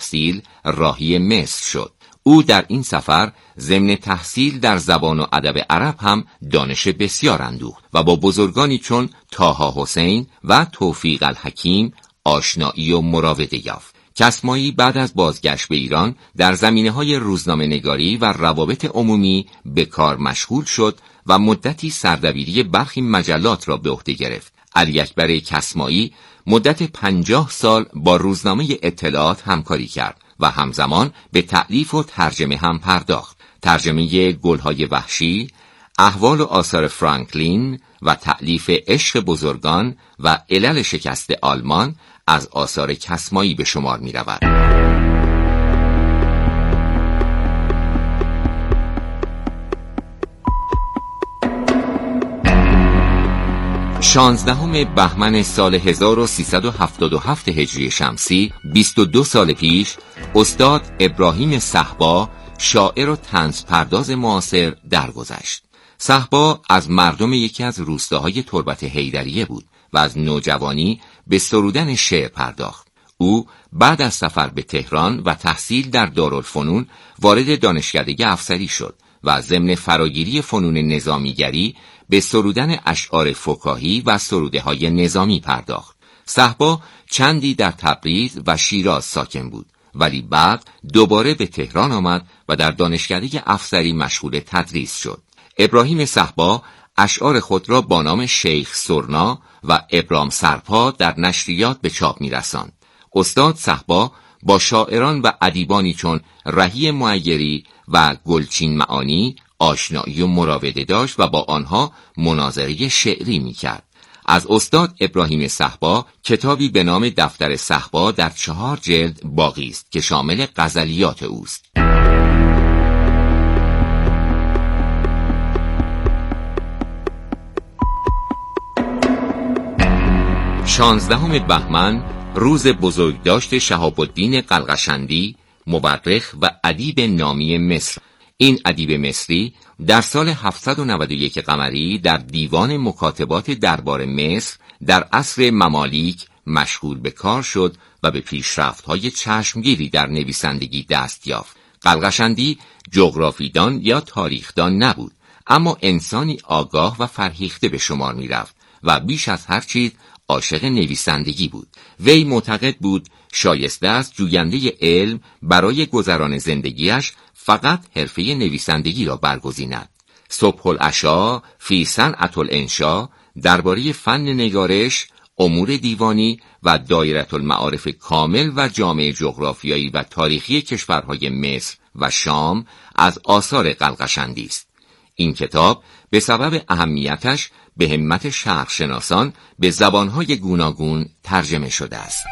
تحصیل راهی مصر شد. او در این سفر ضمن تحصیل در زبان و ادب عرب هم دانش بسیار اندوخت و با بزرگانی چون طه حسین و توفیق الحکیم آشنایی و مراوده یافت. کسمایی بعد از بازگشت به ایران در زمینه‌های روزنامه‌نگاری و روابط عمومی به کار مشغول شد و مدتی سردبیری برخی مجلات را به عهده گرفت. علی اکبر کسمایی مدت 50 سال با روزنامه اطلاعات همکاری کرد و همزمان به تألیف و ترجمه هم پرداخت. ترجمه گلهای وحشی، احوال و آثار فرانکلین و تألیف عشق بزرگان و علل شکست آلمان از آثار کسمایی به شمار می رود. 16 بهمن سال 1377 هجری شمسی، 22 سال پیش، استاد ابراهیم صهبا، شاعر و طنز پرداز معاصر درگذشت. صهبا از مردم یکی از روستاهای تربت حیدریه بود و از نوجوانی به سرودن شعر پرداخت. او بعد از سفر به تهران و تحصیل در دارالفنون وارد دانشکده افسری شد و ضمن فراگیری فنون نظامیگری به سرودن اشعار فکاهی و سروده‌های نظامی پرداخت. صهبا چندی در تبریز و شیراز ساکن بود، ولی بعد دوباره به تهران آمد و در دانشکده افسری مشغول تدریس شد. ابراهیم صهبا اشعار خود را با نام شیخ سرنا و ابرام سرپا در نشریات به چاپ می‌رساند. استاد صهبا با شاعران و ادیبانی چون رهی معیری و گلچین معانی آشنایی و مراوده داشت و با آنها مناظره شعری می‌کرد. از استاد ابراهیم صهبا کتابی به نام دفتر صهبا در 4 جلد باقی است که شامل غزلیات اوست. 16 بهمن، روز بزرگداشت شهاب الدین قلقشندی، مورخ و ادیب نامی مصر. این ادیب مصری در سال 791 قمری در دیوان مکاتبات دربار مصر در عصر ممالیک مشغول به کار شد و به پیشرفت‌های چشمگیری در نویسندگی دست یافت. قلقشندی جغرافیدان یا تاریخدان نبود، اما انسانی آگاه و فرهیخته به شمار می رفت و بیش از هر چیز عاشق نویسندگی بود. وی معتقد بود شایسته است جوینده علم برای گذران زندگیش فقط حرفه نویسندگی را برگزیند. صبح العشا فی صنعة الانشا درباره فن نگارش، امور دیوانی و دایره المعارف کامل و جامع جغرافیایی و تاریخی کشورهای مصر و شام از آثار قلقشندی است. این کتاب به سبب اهمیتش به همت شرقشناسان به زبانهای گوناگون ترجمه شده است.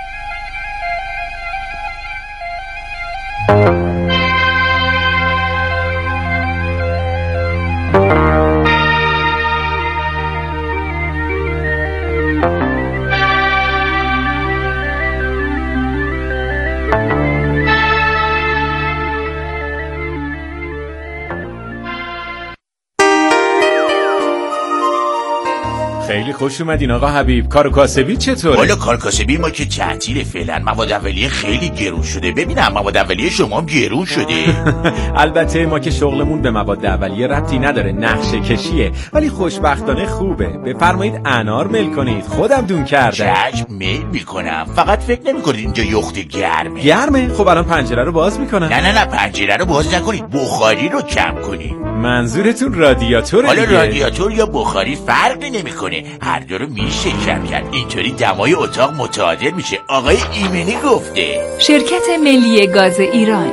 خیلی خوش اومدین آقا حبیب. کار کاسبی چطوره؟ والا کار کاسبی ما که تعطیل فعلا. مواد اولیه خیلی گرون شده. ببینم مواد اولیه شما هم گرون شده. البته ما که شغلمون به مواد اولیه ربطی نداره، نقشه کشیه، ولی خوشبختانه خوبه. بفرمایید انار میل کنید، خودم دون کردم. چشم میل میکنم، فقط فکر نمیکنید اینجا یخت گرمه؟ خب الان پنجره رو باز میکنم. نه پنجره رو باز نکنید، بخاری رو کم کنید. منظورتون رادیاتوره؟ حالا رادیاتور یا بخاری فرقی نمیکنه، هر دو رو میشه کم کرد. اینطوری دمای اتاق متعادل میشه. آقای ایمنی گفته. شرکت ملی گاز ایران.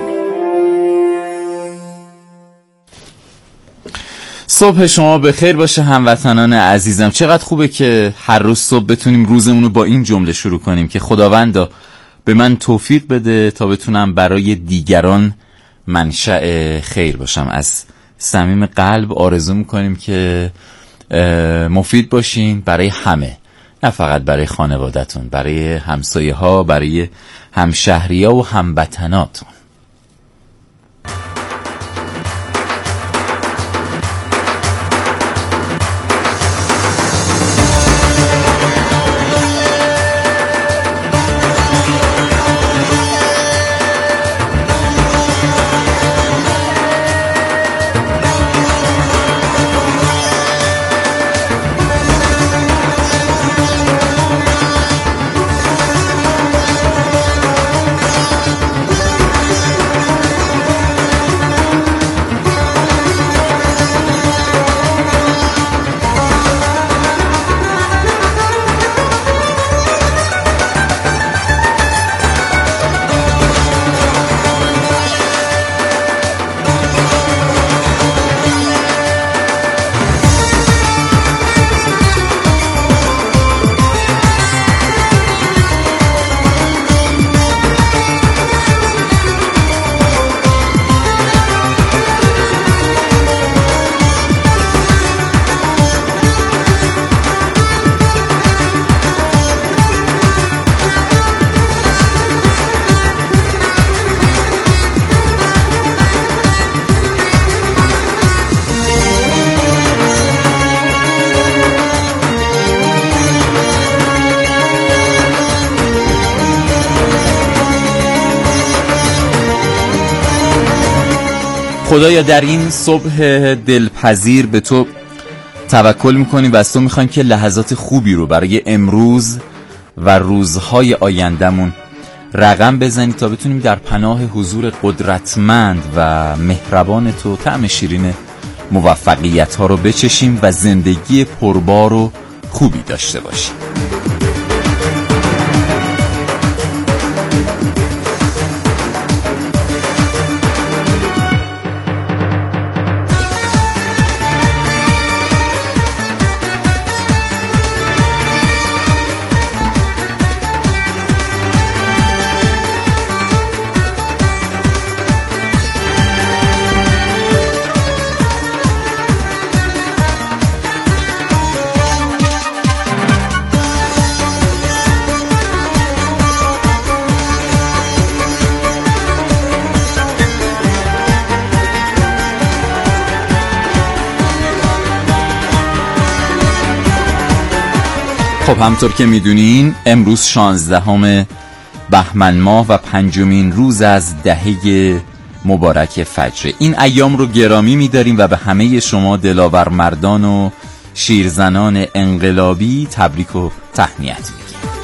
صبح شما بخیر باشه هموطنان عزیزم. چقدر خوبه که هر روز صبح بتونیم روزمون رو با این جمله شروع کنیم که خداوندا به من توفیق بده تا بتونم برای دیگران منشأ خیر باشم. از صمیم قلب آرزو میکنیم که مفید باشین برای همه، نه فقط برای خانوادتون، برای همسایه ها، برای همشهری ها و هموطناتون. خدایا در این صبح دلپذیر به تو توکل میکنیم و از تو میخوایم که لحظات خوبی رو برای امروز و روزهای آیندمون رقم بزنی تا بتونیم در پناه حضور قدرتمند و مهربان تو طعم شیرین موفقیت ها رو بچشیم و زندگی پربار و خوبی داشته باشیم. خب همطور که میدونین امروز 16 بهمن ماه و 5مین روز از دهه مبارک فجر. این ایام رو گرامی میداریم و به همه شما دلاور مردان و شیرزنان انقلابی تبریک و تهنیت میگیم.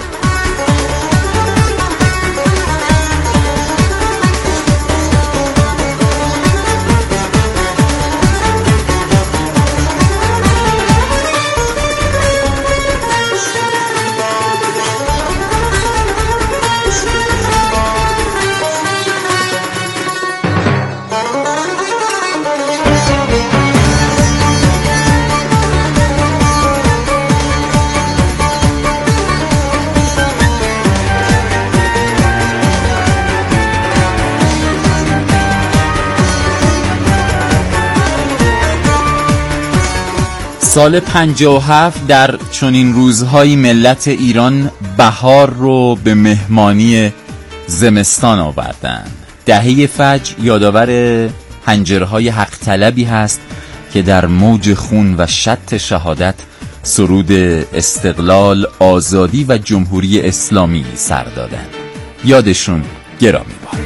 سال 57 در چنین روزهای ملت ایران بهار رو به مهمانی زمستان آوردن. دهه فجر یادآور حنجرهای حق طلبی هست که در موج خون و شط شهادت سرود استقلال، آزادی و جمهوری اسلامی سر دادن. یادشون گرامی باد.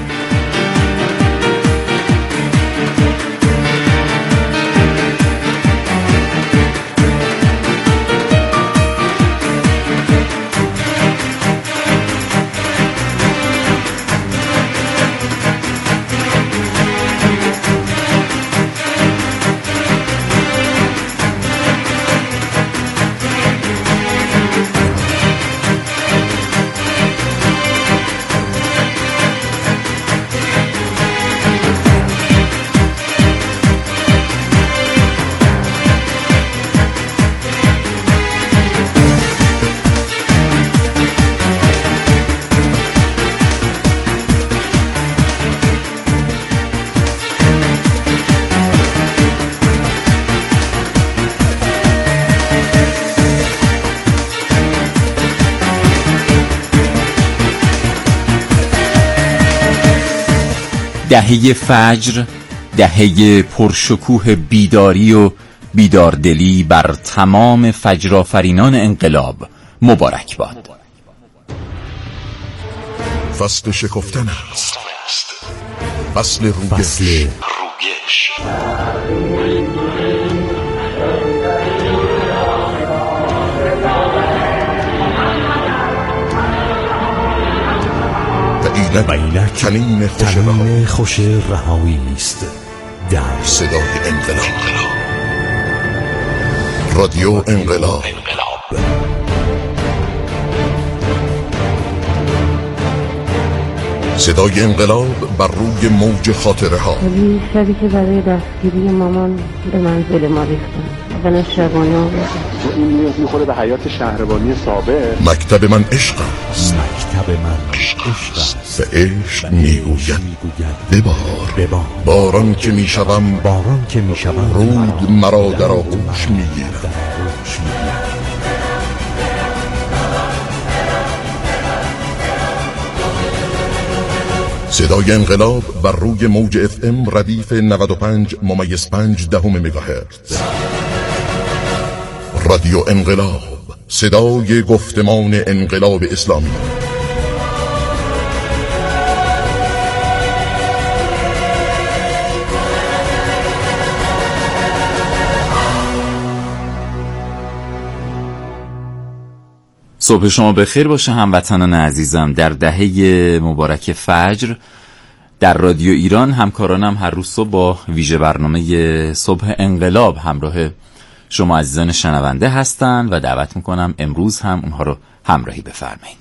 دهه فجر، دهه پرشکوه بیداری و بیداردلی بر تمام فجرآفرینان انقلاب مبارک باد. فصل شکفتن است، فصل رویش. و اینک چنین خوش رهایی است در صدای انقلاب. رادیو انقلاب. صدای انقلاب بر روی موج خاطره ها. شبی که برای دستگیری مامان به منزل ما ریختن و شبانه آوردن. این نیاز میخوره به حیات شهربانی سابق. مکتب من عشق است. مکتب من عشق است. به عشق میگوید ببار. باران که میشوم رود مرا در آغوش میگیرد. صدای انقلاب بر روی موج FM ردیف 95.5 مگاهرتز. رادیو انقلاب، صدای گفتمان انقلاب اسلامی. صبح شما بخیر باشه هموطنان عزیزم. در دهه مبارک فجر در رادیو ایران همکارانم هر روز صبح با ویژه برنامه صبح انقلاب همراه شما عزیزان شنونده هستن و دعوت میکنم امروز هم اونها رو همراهی بفرمایید.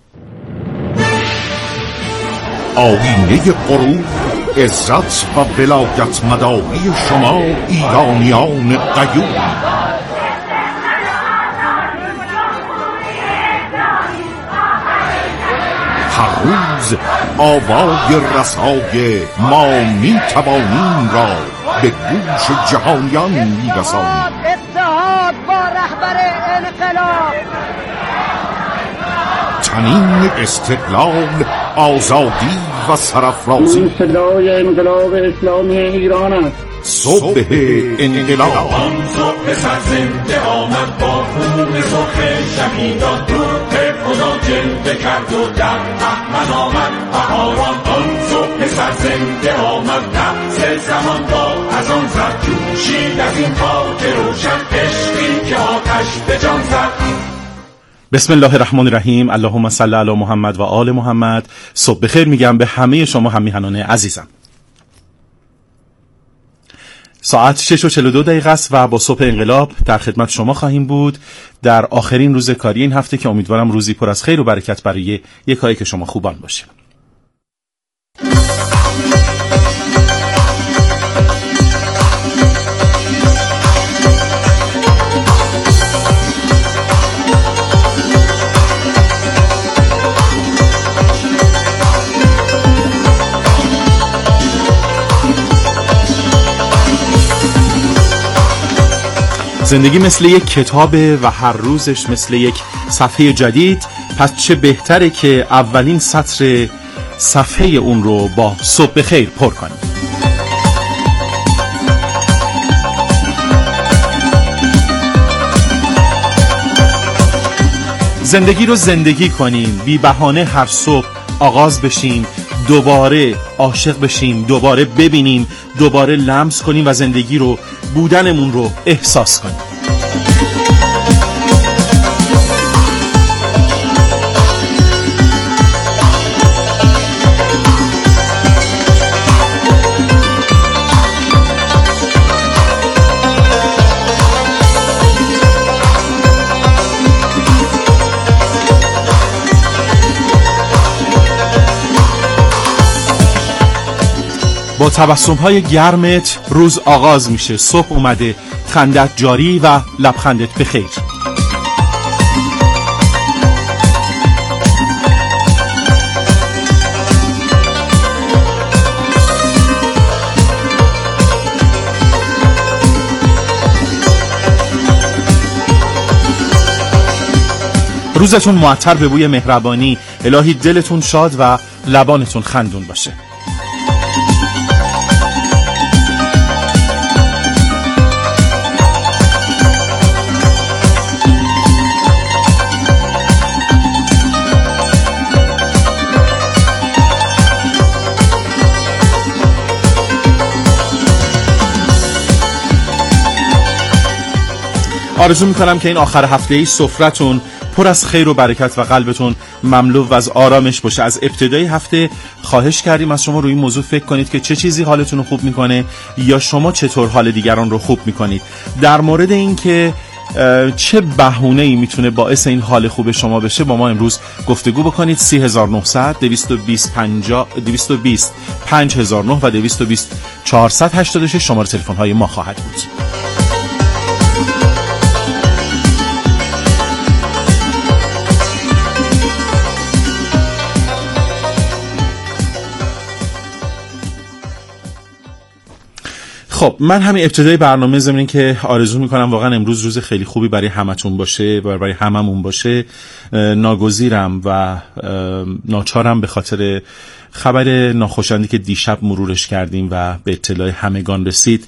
آیینه غرور، عزت و ولایت مداری شما ایرانیان قیوم. هر روز آوای رسای ما می توانیم را به گوش جهانیان می رسانیم. اتحاد با رهبر انقلاب، تنین استقلال، آزادی و سرافرازی. این صدای انقلاب اسلامی ایران است. صبح انقلاب. آن صبح سرزنده آمد با خون سرخ شهیدان، روح خدا جلوه کرد و در بهمن آمد بهاران. آن صبح سرزنده آمد، نبض زمان با از آن زد، جوشید از این خاک روشن عشقی که آتش به جان زد. بسم الله الرحمن الرحیم. اللهم صل علی محمد و آل محمد. صبح بخیر میگم به همه شما هم میهنان عزیزم. ساعت 6:42 است و با صبح انقلاب در خدمت شما خواهیم بود در آخرین روز کاری این هفته که امیدوارم روزی پر از خیر و برکت برای یکایی که شما خوبان باشه. زندگی مثل یک کتابه و هر روزش مثل یک صفحه جدید، پس چه بهتره که اولین سطر صفحه اون رو با صبح بخیر پر کنیم. زندگی رو زندگی کنیم، بی بهانه هر صبح آغاز بشیم، دوباره عاشق بشیم، دوباره ببینیم، دوباره لمس کنیم و زندگی رو، بودنمون رو احساس کنیم. با تبسم‌های گرمت روز آغاز میشه، صبح اومده، خندت جاری و لبخندت بخیر. روزتون معطر به بوی مهربانی، الهی دلتون شاد و لبانتون خندون باشه. آرزو میکنم که این آخر هفته‌ای سفرتون پر از خیر و برکت و قلبتون مملو و از آرامش باشه. از ابتدای هفته خواهش کردیم از شما روی این موضوع فکر کنید که چه چیزی حالتون رو خوب میکنه یا شما چطور حال دیگران رو خوب میکنید. در مورد این که چه بهونه‌ای میتونه باعث این حال خوب شما بشه با ما امروز گفتگو بکنید. 3900 220 5009 و 220 486 شماره تلفن های ما خواهد بود. خب من همین ابتدای برنامه ضمن که آرزو میکنم واقعا امروز روز خیلی خوبی برای همتون باشه و برای هممون باشه، ناگزیرم و ناچارم به خاطر خبر ناخوشایندی که دیشب مرورش کردیم و به اطلاع همگان رسید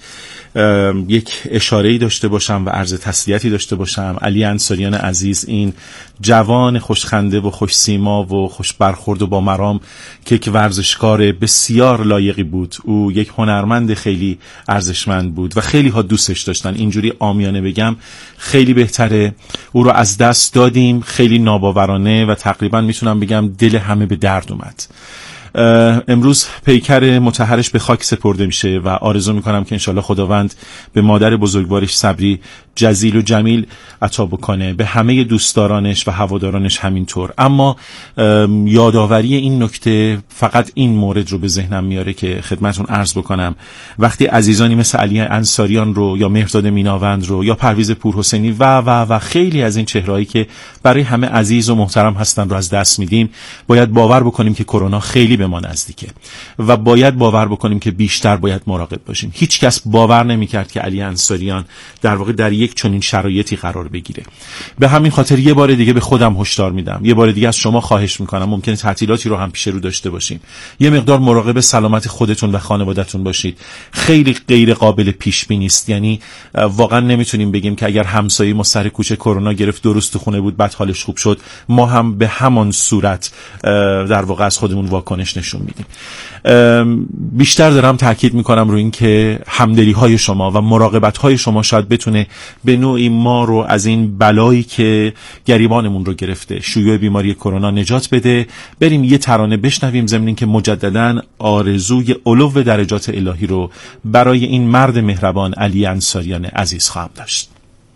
یک اشاره‌ای داشته باشم و عرض تسلیتی داشته باشم. علی انصاریان عزیز، این جوان خوشخنده و خوش سیما و خوش برخورد و با مرام که یک ورزشکار بسیار لایقی بود، او یک هنرمند خیلی ارزشمند بود و خیلی ها دوستش داشتن. اینجوری عامیانه بگم خیلی بهتره. او رو از دست دادیم، خیلی ناباورانه و تقریبا میتونم بگم دل همه به درد اومد. امروز پیکر مطهرش به خاک سپرده میشه و آرزو میکنم که انشالله خداوند به مادر بزرگوارش صبری جزیل و جمیل عطا بکنه، به همه دوستدارانش و هوادارانش همینطور. اما یادآوری این نکته فقط این مورد رو به ذهنم میاره که خدمتون عرض بکنم. وقتی عزیزانی مثل علی انصاریان رو یا مهرداد میناوند رو یا پرویز پورحسینی و خیلی از این چهرهایی که برای همه عزیز و محترم هستن رو از دست میدیم، باید باور بکنیم که کرونا خیلی به ما نزدیکه و باید باور بکنیم که بیشتر باید مراقب باشیم. هیچ کس باور نمی‌کرد که علی انصاریان در واقع در یک چنین شرایطی قرار بگیره. به همین خاطر یه بار دیگه به خودم هشدار میدم، یه بار دیگه از شما خواهش میکنم، ممکنه تعطیلاتی رو هم پیش رو داشته باشیم، یه مقدار مراقب سلامت خودتون و خانواده‌تون باشید. خیلی غیر قابل پیش بینی است. یعنی واقعا نمیتونیم بگیم که اگر همسایه ما سر کوچه کرونا گرفت 2 روز تو خونه بود بعد حالش خوب شد، ما هم به همان صورت در واقع از خودمون واکنش نشون میدیم. بیشتر دارم تاکید میکنم روی این که همدلی های شما و مراقبت های شما شاید بتونه به نوعی ما رو از این بلایی که گریبانمون رو گرفته، شیوع بیماری کرونا، نجات بده. بریم یه ترانه بشنویم ضمن این که مجدداً آرزوی علو درجات الهی رو برای این مرد مهربان علی انصاریان عزیز خواهم داشت.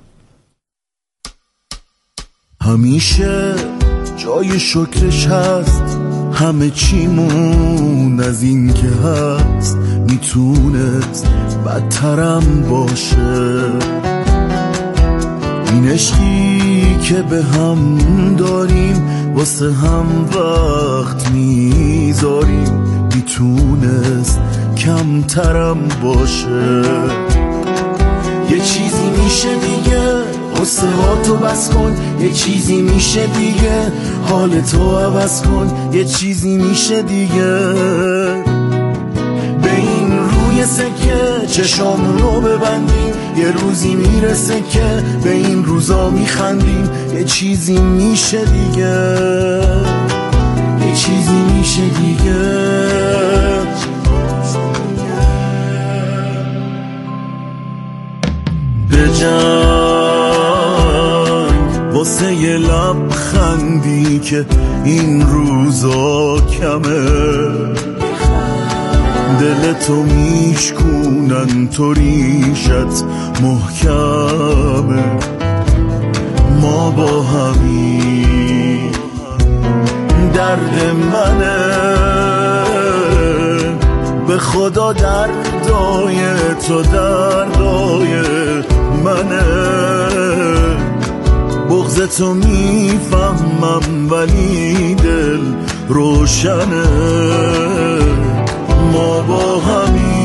همیشه جای شکرش هست، همه چیمون از این که هست میتونست بدترم باشه. این عشقی که به هم داریم واسه هم وقت میذاریم میتونست کمترم باشه. یه چیزی میشه دیگه قصه ها تو بس کن، یه چیزی میشه دیگه حالتو عوض کن، یه چیزی میشه دیگه. به این روی سکه چشامون رو ببندیم، یه روزی میرسه که به این روزا میخندیم. یه چیزی میشه دیگه، یه چیزی میشه دیگه. به جنگ واسه یه لبخندی که این روزا کمه، دلتو میشکونن تو ریشت محکمه. ما با همین درد منه، به خدا دردای تو دردای منه. بغضتو میفهمم ولی دل روشنه. ما با همین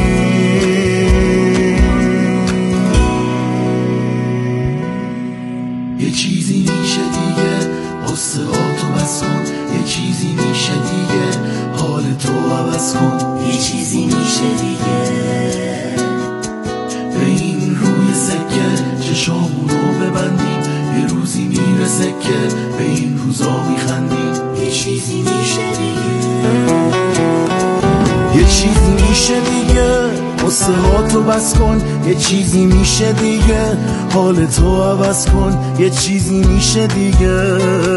یه چیزی میشه دیگه قصه ها تو بس کن، یه چیزی میشه دیگه حالتو عوض کن، یه چیزی میشه دیگه. به این روی سکه چشامونو ببندیم، یه روزی میرسه که به این روزا میخندیم. یه چیزی میشه دیگه، یه چیزی میشه دیگه قصه ها تو بس کن، یه چیزی میشه دیگه حالتو عوض کن، یه چیزی میشه دیگه.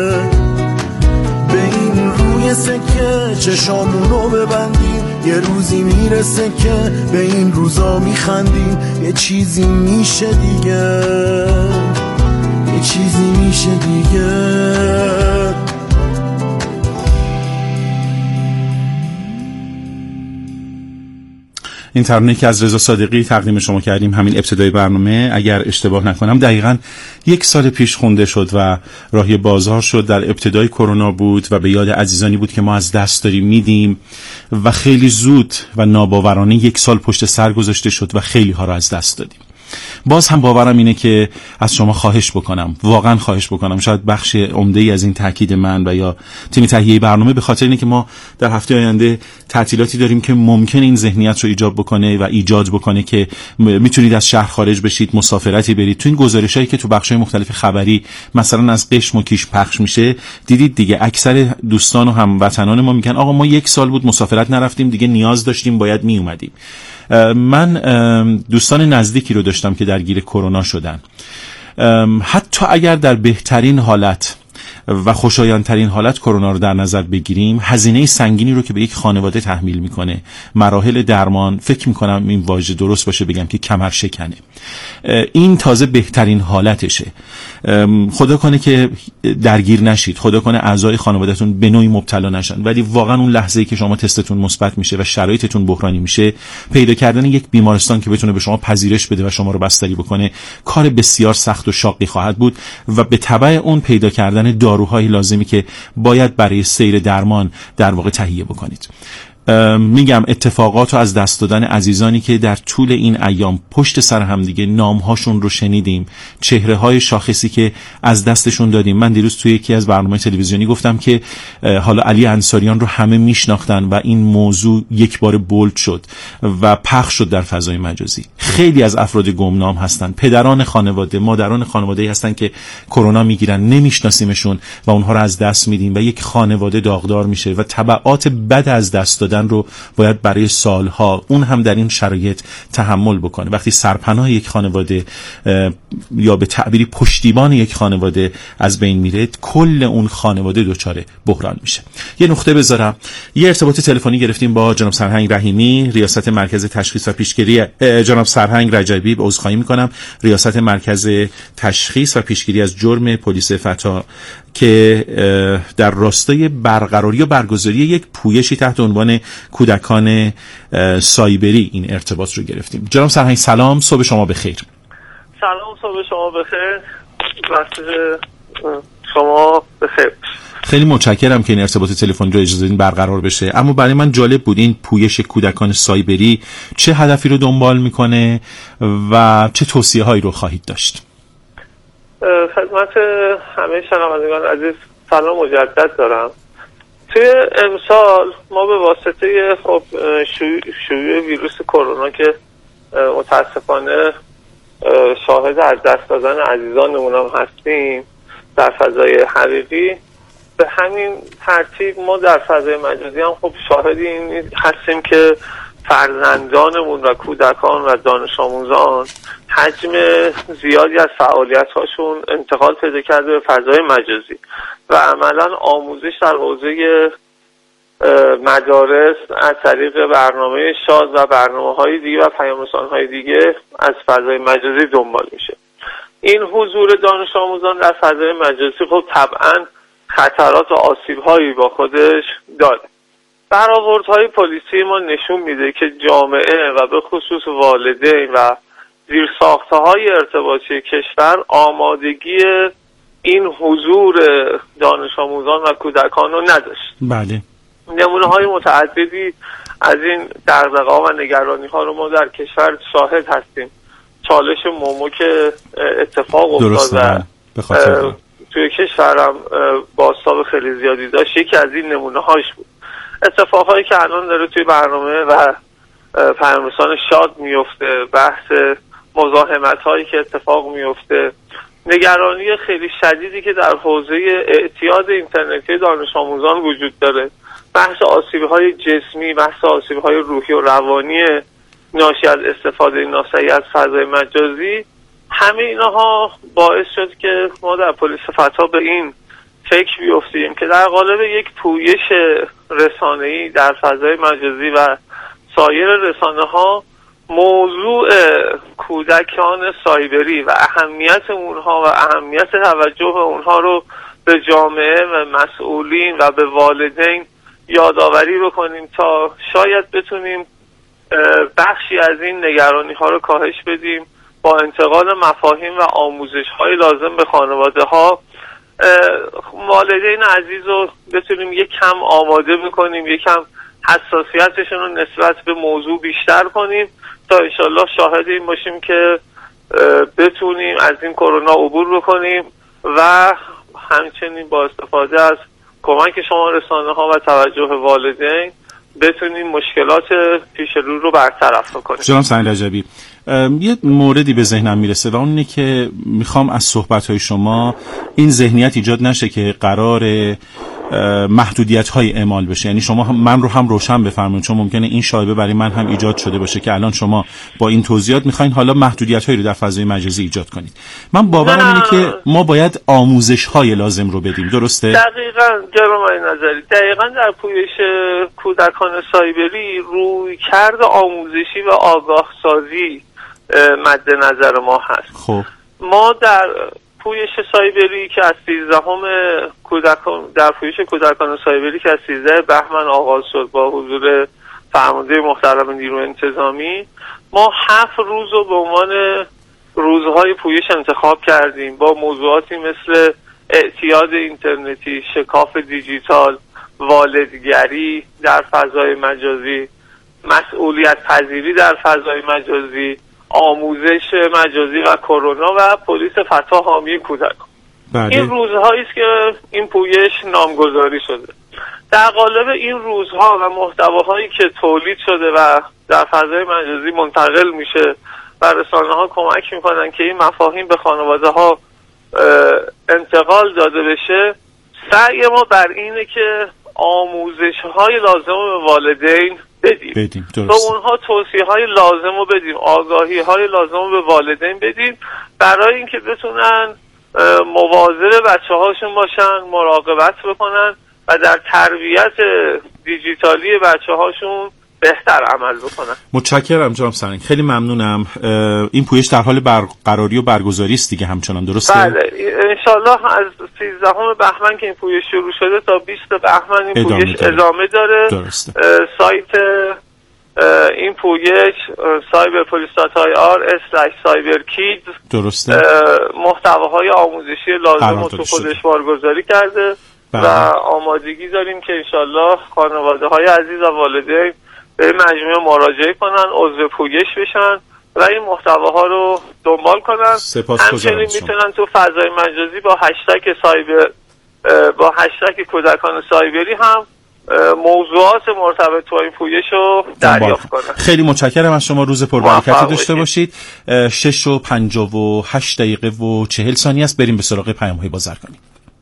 به این روی سکه چشامونو ببندیم، یه روزی میرسه که به این روزا میخندیم. یه چیزی میشه دیگه، یه چیزی میشه دیگه. این ترانه که از رضا صادقی تقدیم شما کردیم همین ابتدای برنامه، اگر اشتباه نکنم دقیقاً 1 سال پیش خونده شد و راهی بازار شد. در ابتدای کرونا بود و به یاد عزیزانی بود که ما از دست داریم میدیم و خیلی زود و ناباورانه 1 سال پشت سر گذاشته شد و خیلی ها رو از دست دادیم. باز هم باورم اینه که از شما خواهش بکنم، واقعا خواهش بکنم، شاید بخش عمده‌ای از این تاکید من و یا تیم تهیه برنامه به خاطر اینه که ما در هفته آینده تعطیلاتی داریم که ممکن این ذهنیت رو ایجاد بکنه و ایجاد بکنه که میتونید از شهر خارج بشید، مسافرتی برید. تو این گزارشایی که تو بخش‌های مختلف خبری مثلا از قشم و کیش پخش میشه، دیدید دیگه اکثر دوستان و هموطنان ما میگن آقا ما 1 سال بود مسافرت نرفتیم، دیگه نیاز داشتیم باید می اومدیم. من دوستان نزدیکی رو داشتم که درگیر کرونا شدن. حتی اگر در بهترین حالت و خوشایندترین حالت کرونا رو در نظر بگیریم، هزینه سنگینی رو که به یک خانواده تحمیل میکنه، مراحل درمان، فکر میکنم این واژه درست باشه بگم که کمر شکنه. این تازه بهترین حالتشه. خدا کنه که درگیر نشید، خدا کنه اعضای خانوادهتون به نوعی مبتلا نشن، ولی واقعا اون لحظه‌ای که شما تستتون مثبت میشه و شرایطتون بحرانی میشه، پیدا کردن یک بیمارستان که بتونه به شما پذیرش بده و شما رو بستری بکنه کار بسیار سخت و شاقی خواهد بود و به تبع اون پیدا کردن داروهای لازمی که باید برای سیر درمان در واقع تهیه بکنید. میگم اتفاقات رو از دست دادن عزیزانی که در طول این ایام پشت سر هم دیگه نامهاشون رو شنیدیم، چهره های شاخصی که از دستشون دادیم. من دیروز توی یکی از برنامه تلویزیونی گفتم که حالا علی انصاریان رو همه میشناختن و این موضوع یک بار بولد شد و پخش شد در فضای مجازی. خیلی از افراد گمنام هستن، پدران خانواده، مادران خانواده هستن که کرونا میگیرن، نمیشناسیمشون و اونها رو از دست میدیم و یک خانواده داغدار میشه و تبعات بد از دست دادن رو باید برای سالها اون هم در این شرایط تحمل بکنه. وقتی سرپناه یک خانواده یا به تعبیری پشتیبان یک خانواده از بین میره، کل اون خانواده دچار بحران میشه. یه نقطه بذارم، یه ارتباط تلفنی گرفتیم با جناب سرهنگ رحیمی، ریاست مرکز تشخیص و پیشگیری، جناب سرهنگ رجبی، عذرخواهی میکنم، ریاست مرکز تشخیص و پیشگیری از جرم پلیس فتا، که در راستای برقراری و برگزاری یک پویشی تحت عنوان کودکان سایبری این ارتباط رو گرفتیم. جناب سرهنگ سلام، صبح شما بخیر. سلام، صبح شما بخیر، وقت شما بخیر. خیلی متشکرم که این ارتباط تلفنی رو اجازه دادین برقرار بشه. اما برای من جالب بود این پویش کودکان سایبری چه هدفی رو دنبال میکنه و چه توصیه هایی رو خواهید داشت؟ خدمت همه شنوندگان عزیز سلام مجدد دارم. توی امسال ما به واسطه شیوع ویروس کرونا که متاسفانه شاهد از دست دادن عزیزانمون هم هستیم در فضای حقیقی، به همین ترتیب ما در فضای مجازی هم خب شاهد این هستیم که فرزندانمون و کودکان و دانش آموزان حجم زیادی از فعالیت‌هاشون انتقال پیدا کرده به فضای مجازی و عملاً آموزش در حوزه مدارس از طریق برنامه شاد و برنامه‌های دیگه و پیام‌رسان‌های دیگه از فضای مجازی دنبال میشه. این حضور دانش آموزان در فضای مجازی خب طبعاً خطرات و آسیب‌هایی با خودش داره. برآوردهای پلیسی ما نشون میده که جامعه و به خصوص والدین و زیرساخته‌های ارتباطی کشور آمادگی این حضور دانش آموزان و کودکان رو نداشت. بله. نمونه‌های متعددی از این دغدغه‌ها و نگرانی‌ها رو ما در کشور شاهد هستیم. چالش مومو که اتفاق افتاد و توی کشورم بازتاب خیلی زیادی داشت، یکی از این نمونه‌هاش بود. اتفاقهایی که الان داره توی برنامه و پیام‌رسان شاد میفته، بحث مزاحمت‌هایی که اتفاق میفته، نگرانی خیلی شدیدی که در حوزه اعتیاد اینترنتی دانش آموزان وجود داره، بحث آسیب‌های جسمی، بحث آسیب‌های روحی و روانی ناشی از استفاده ناصحیح از فضای مجازی، همه اینها باعث شد که ما در پلیس فتا به این فکر بیفتیم که در قالب یک پویش رسانه‌ای در فضای مجازی و سایر رسانه‌ها موضوع کودکان سایبری و اهمیت اونها و اهمیت توجه به اونها رو به جامعه و مسئولین و به والدین یادآوری بکنیم تا شاید بتونیم بخشی از این نگرانی‌ها رو کاهش بدیم با انتقال مفاهیم و آموزش‌های لازم به خانواده‌ها. والدین عزیز رو بتونیم یک کم آماده بکنیم، یک کم حساسیتشون رو نسبت به موضوع بیشتر کنیم تا انشالله شاهد این باشیم که بتونیم از این کرونا عبور بکنیم و همچنین با استفاده از کمک شما رسانه‌ها و توجه والدین بتونیم مشکلات پیش رو برطرف کنیم. جناب سعید رجبی، یه موردی به ذهنم میرسه و اون اینه که میخوام از صحبت‌های شما این ذهنیت ایجاد نشه که قرار محدودیت‌های اعمال بشه. یعنی شما من رو هم روشن بفرمایید، چون ممکنه این شایبه برای من هم ایجاد شده باشه که الان شما با این توضیحات میخواین حالا محدودیت‌هایی رو در فضای مجازی ایجاد کنید. من باورم اینه که ما باید آموزش‌های لازم رو بدیم. درسته؟ دقیقاً جناب نظری، دقیقاً در پویش کودکان سایبری رویکرد آموزشی و آگاه سازی مد نظر ما هست. خب ما در پویش سایبری که از 13 کودکان سایبری که از 13 بهمن آغاز شد با حضور فرمانده محترم نیروی انتظامی، ما 7 روز رو به عنوان روزهای پویش انتخاب کردیم با موضوعاتی مثل اعتیاد اینترنتی، شکاف دیجیتال، والدگری در فضای مجازی، مسئولیت پذیری در فضای مجازی، آموزش مجازی و کرونا و پلیس فتا حامی کودکان. این روزهایی است که این پویش نامگذاری شده. در قالب این روزها و محتواهایی که تولید شده و در فضای مجازی منتقل میشه و رسانه‌ها کمک میکنن که این مفاهیم به خانواده‌ها انتقال داده بشه، سعی ما بر اینه که آموزش‌های لازم به والدین بدیم. و اونها توصیه‌های لازم رو بدیم، آگاهی‌های لازم رو به والدین بدیم برای اینکه بتونن مواظب بچه‌هاشون باشن، مراقبت بکنن و در تربیت دیجیتالی بچه‌هاشون بهتر عمل بکنن. متشکرم جناب سرنگ، خیلی ممنونم. این پویش در حال برقراری و برگزاری است دیگه همچنان، درسته؟ بله، انشالله از 13 بهمن که این پویش شروع شده تا 20 بهمن این پویش ادامه داره. درسته. سایت این پویش cyberpolice.ir/cyberkids درسته. محتواهای آموزشی لازم رو تو خودش بارگذاری کرده و آمادگی داریم که انشالله خانواده‌های عزیز و والدین به مجموعه مراجعه کنن، عضو پویش بشن و این محتواها رو دنبال کنن. همچنین میتونن تو فضای مجازی با هشتگ کودکان سایبری هم موضوعات مرتبط با این پویش رو دریافت کنن. خیلی متشکرم از شما، روز پربرکتی داشته باشید. 6:58:40 است. بریم به سراغ پیام‌های بازرگانی.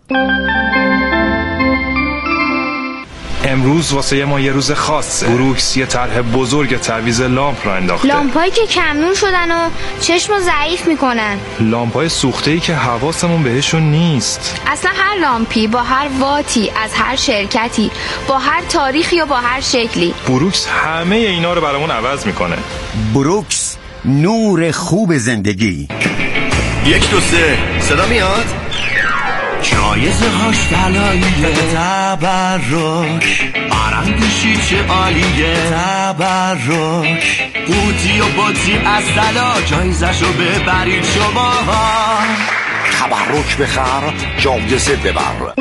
امروز واسه ما یه روز خاصه. بروکس یه طرح بزرگ تعویض لامپ رو انداخته. لامپایی که کمنون شدن و چشمو ضعیف میکنن. لامپای سوخته‌ای که حواسمون بهشون نیست. اصلا هر لامپی با هر واتی از هر شرکتی با هر تاریخی و با هر شکلی، بروکس همه اینا رو برامون عوض میکنه. بروکس، نور خوب زندگی. 1 2 3 صدا میاد؟ جایزه هاش طلاییه، تبرک آرندشی چه عالیه، تبرک قوطی و باطی از طلا، جایزه رو ببرید شما. تبرک بخر، جایزه ببر.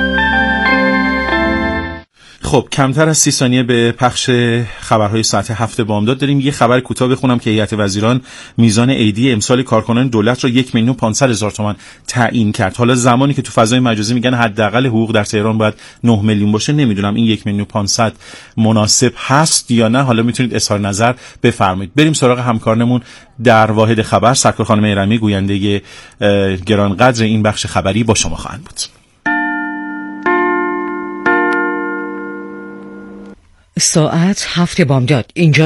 خب کمتر از 30 ثانیه به پخش خبرهای ساعت 7 بامداد داریم. یه خبر کوتاه بخونم که هیئت وزیران میزان عیدی امسال کارکنان دولت را 1,500,000 تومان تعیین کرد. حالا زمانی که تو فضای مجازی میگن حداقل حقوق در تهران باید 9 میلیون باشه، نمیدونم این 1,500,000 مناسب هست یا نه. حالا میتونید اظهار نظر بفرمایید. بریم سراغ همکارمون در واحد خبر. سرکار خانم ایرمی، گوینده گرانقدر این بخش خبری، با شما خواهند بود. ساعت 7 بامداد. اینجا